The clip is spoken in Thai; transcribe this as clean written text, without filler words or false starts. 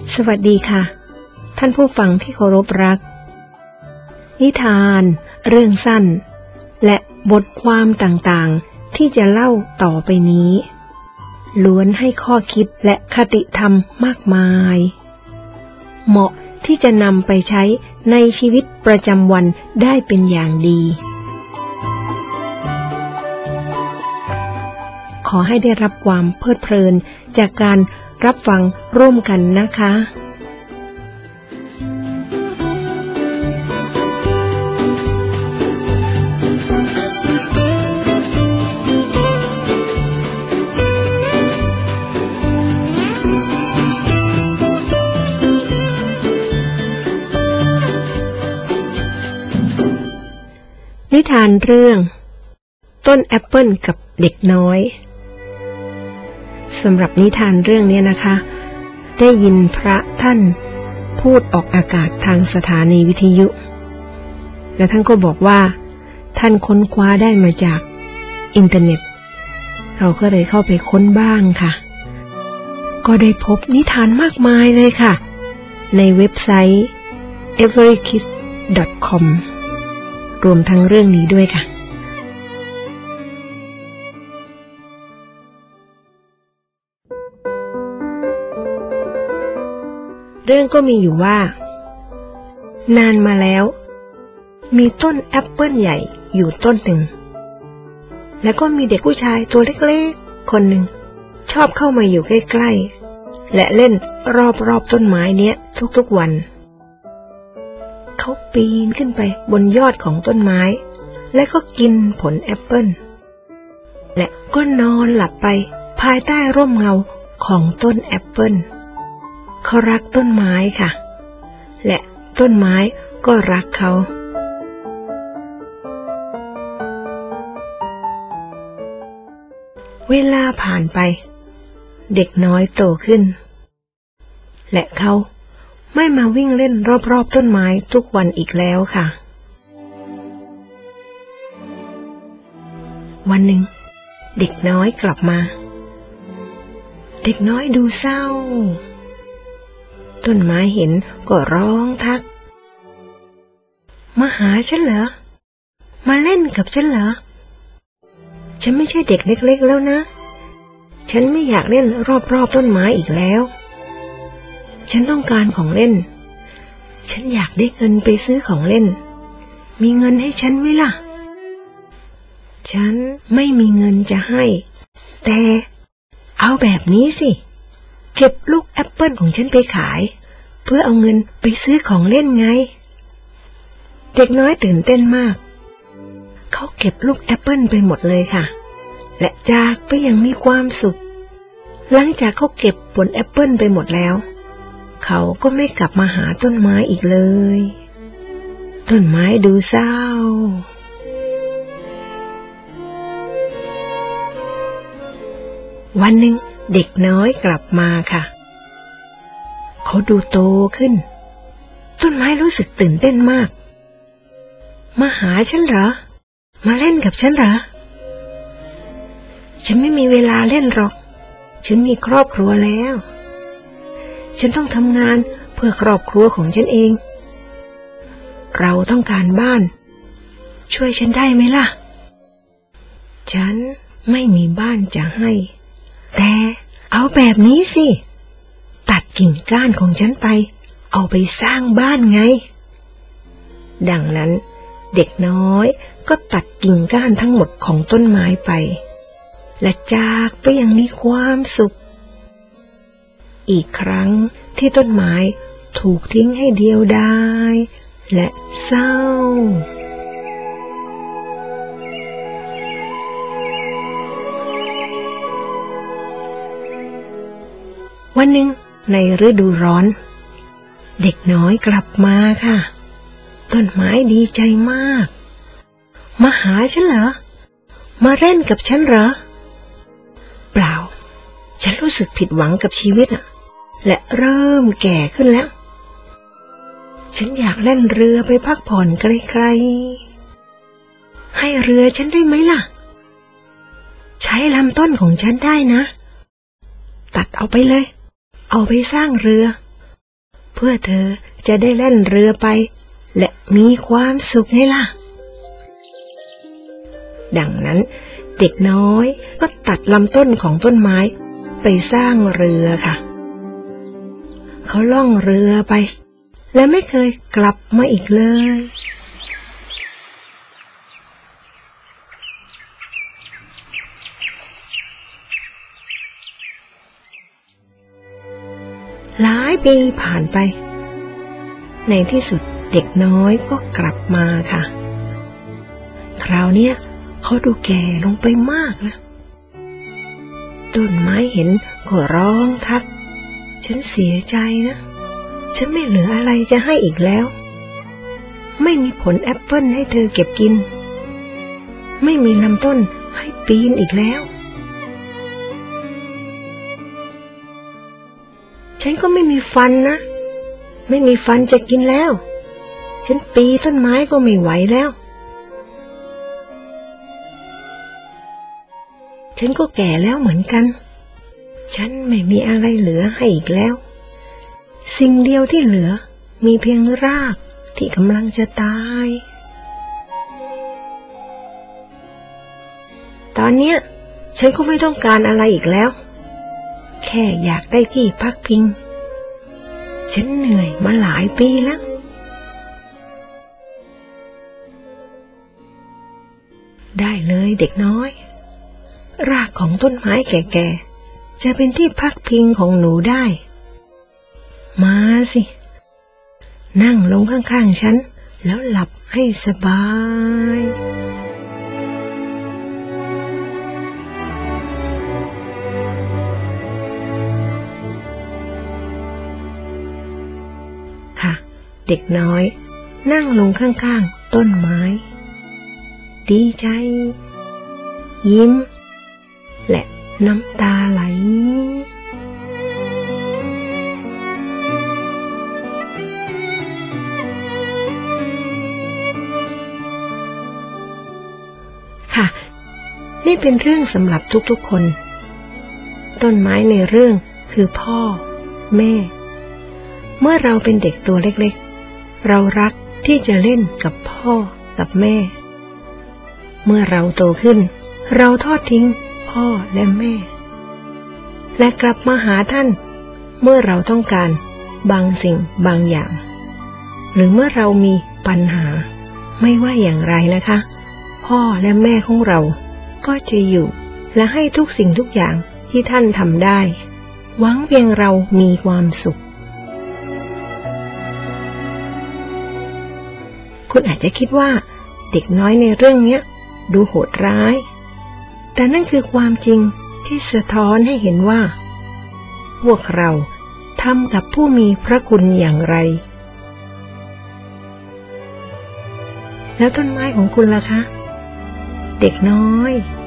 สวัสดีค่ะท่านผู้ฟังที่เคารพรักนิทานเรื่องสั้นและบทความต่างๆที่จะเล่าต่อไปนี้ล้วนให้ข้อคิดและคติธรรมมากมายเหมาะที่จะนำไปใช้ในชีวิตประจำวันได้เป็นอย่างดีขอให้ได้รับความเพลิดเพลินจากการรับฟังร่วมกันนะคะนิทานเรื่องต้นแอปเปิลกับเด็กน้อยสำหรับนิทานเรื่องนี้นะคะได้ยินพระท่านพูดออกอากาศทางสถานีวิทยุและท่านก็บอกว่าท่านค้นคว้าได้มาจากอินเทอร์เน็ตเราก็เลยเข้าไปค้นบ้างค่ะก็ได้พบนิทานมากมายเลยค่ะในเว็บไซต์ everykids.com รวมทั้งเรื่องนี้ด้วยค่ะเรื่องก็มีอยู่ว่านานมาแล้วมีต้นแอปเปิลใหญ่อยู่ต้นหนึ่งแล้วก็มีเด็กผู้ชายตัวเล็กๆคนหนึ่งชอบเข้ามาอยู่ใกล้ๆและเล่นรอบๆต้นไม้เนี้ยทุกๆวันเขาปีนขึ้นไปบนยอดของต้นไม้และก็กินผลแอปเปิลและก็นอนหลับไปภายใต้ร่มเงาของต้นแอปเปิลเขารักต้นไม้ค่ะและต้นไม้ก็รักเขาเวลาผ่านไปเด็กน้อยโตขึ้นและเขาไม่มาวิ่งเล่นรอบๆต้นไม้ทุกวันอีกแล้วค่ะวันหนึ่งเด็กน้อยกลับมาเด็กน้อยดูเศร้าต้นไม้เห็นก็ร้องทักมาหาฉันเหรอมาเล่นกับฉันเหรอฉันไม่ใช่เด็กเล็กๆแล้วนะฉันไม่อยากเล่นรอบๆต้นไม้อีกแล้วฉันต้องการของเล่นฉันอยากได้เงินไปซื้อของเล่นมีเงินให้ฉันไหมล่ะฉันไม่มีเงินจะให้แต่เอาแบบนี้สิเก็บลูกแอปเปิลของฉันไปขายเพื่อเอาเงินไปซื้อของเล่นไงเด็กน้อยตื่นเต้นมากเขาเก็บลูกแอปเปิลไปหมดเลยค่ะและจากไปอย่างมีความสุขหลังจากเขาเก็บผลแอปเปิลไปหมดแล้วเขาก็ไม่กลับมาหาต้นไม้อีกเลยต้นไม้ดูเศร้าวันหนึ่งเด็กน้อยกลับมาค่ะเขาดูโตขึ้นต้นไม้รู้สึกตื่นเต้นมากมาหาฉันเหรอมาเล่นกับฉันเหรอฉันไม่มีเวลาเล่นหรอกฉันมีครอบครัวแล้วฉันต้องทำงานเพื่อครอบครัวของฉันเองเราต้องการบ้านช่วยฉันได้ไหมล่ะฉันไม่มีบ้านจะให้แต่เอาแบบนี้สิตัดกิ่งก้านของฉันไปเอาไปสร้างบ้านไงดังนั้นเด็กน้อยก็ตัดกิ่งก้านทั้งหมดของต้นไม้ไปและจากไปอย่างมีความสุขอีกครั้งที่ต้นไม้ถูกทิ้งให้เดียวดายและเศร้าวันหนึ่งในฤดูร้อนเด็กน้อยกลับมาค่ะต้นไม้ดีใจมากมาหาฉันเหรอมาเล่นกับฉันเหรอเปล่าฉันรู้สึกผิดหวังกับชีวิตและเริ่มแก่ขึ้นแล้วฉันอยากเล่นเรือไปพักผ่อนไกลๆให้เรือฉันได้ไหมล่ะใช้ลำต้นของฉันได้นะตัดเอาไปเลยเอาไปสร้างเรือพื่อเธอจะได้แล่นเรือไปและมีความสุขไงล่ะดังนั้นเด็กน้อยก็ตัดลำต้นของต้นไม้ไปสร้างเรือค่ะเขาล่องเรือไปและไม่เคยกลับมาอีกเลยหลายปีผ่านไปในที่สุดเด็กน้อยก็กลับมาค่ะคราวนี้เขาดูแก่ลงไปมากนะต้นไม้เห็นก็ร้องทักฉันเสียใจนะฉันไม่เหลืออะไรจะให้อีกแล้วไม่มีผลแอปเปิ้ลให้เธอเก็บกินไม่มีลำต้นให้ปีนอีกแล้วฉันก็ไม่มีฟันนะไม่มีฟันจะกินแล้วฉันปีนต้นไม้ก็ไม่ไหวแล้วฉันก็แก่แล้วเหมือนกันฉันไม่มีอะไรเหลือให้อีกแล้วสิ่งเดียวที่เหลือมีเพียงรากที่กำลังจะตายตอนเนี้ยฉันก็ไม่ต้องการอะไรอีกแล้วแค่อยากได้ที่พักพิงฉันเหนื่อยมาหลายปีแล้วได้เลยเด็กน้อยรากของต้นไม้แก่ๆจะเป็นที่พักพิงของหนูได้มาสินั่งลงข้างๆฉันแล้วหลับให้สบายค่ะเด็กน้อยนั่งลงข้างๆต้นไม้ดีใจยิ้มและน้ำตาไหลค่ะนี่เป็นเรื่องสำหรับทุกๆคนต้นไม้ในเรื่องคือพ่อแม่เมื่อเราเป็นเด็กตัวเล็กๆเรารักที่จะเล่นกับพ่อกับแม่เมื่อเราโตขึ้นเราทอดทิ้งพ่อและแม่และกลับมาหาท่านเมื่อเราต้องการบางสิ่งบางอย่างหรือเมื่อเรามีปัญหาไม่ว่าอย่างไรนะคะพ่อและแม่ของเราก็จะอยู่และให้ทุกสิ่งทุกอย่างที่ท่านทำได้หวังเพียงเรามีความสุขคุณอาจจะคิดว่าเด็กน้อยในเรื่องนี้ดูโหดร้ายแต่นั่นคือความจริงที่สะท้อนให้เห็นว่าพวกเราทำกับผู้มีพระคุณอย่างไรแล้วต้นไม้ของคุณล่ะคะเด็กน้อย